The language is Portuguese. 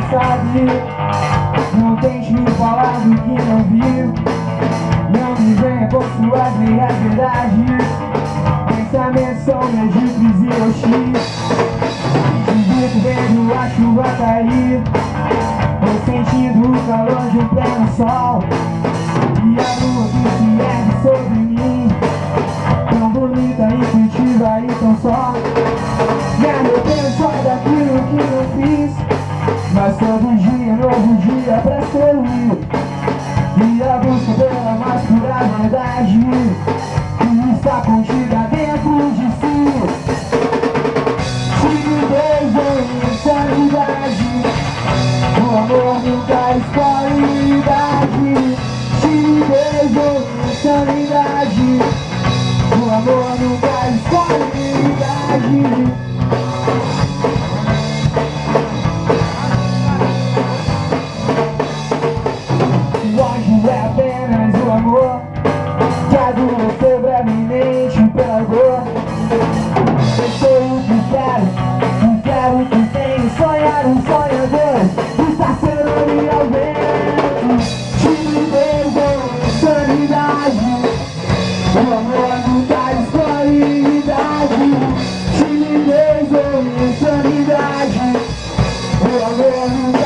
sabe. Não tente me falar do que não viu. Não me venha com suas meias verdades. Pensamentos são medíocres e hostis. Te vendo a chuva cair, tô sentindo o calor de um pleno sol. E a lua que se ergue sobre mim, tão bonita, intuitiva e tão só. Me arrependo só daquilo que não fiz, mas todo dia, novo dia pra sorrir. E a busca pela mais pura verdade, que está contida dentro de si. Timidez ou insanidade, o amor nunca escolhe idade. Timidez ou insanidade, o amor nunca escolhe idade. Longe é apenas o amor que adoeceu brevemente pela dor. Eu sei o que quero o que tenho. Sonhar um sonhador, estacionando ao vento. Timidez ou insanidade, o amor nunca escolhe idade. Timidez ou insanidade, o amor nunca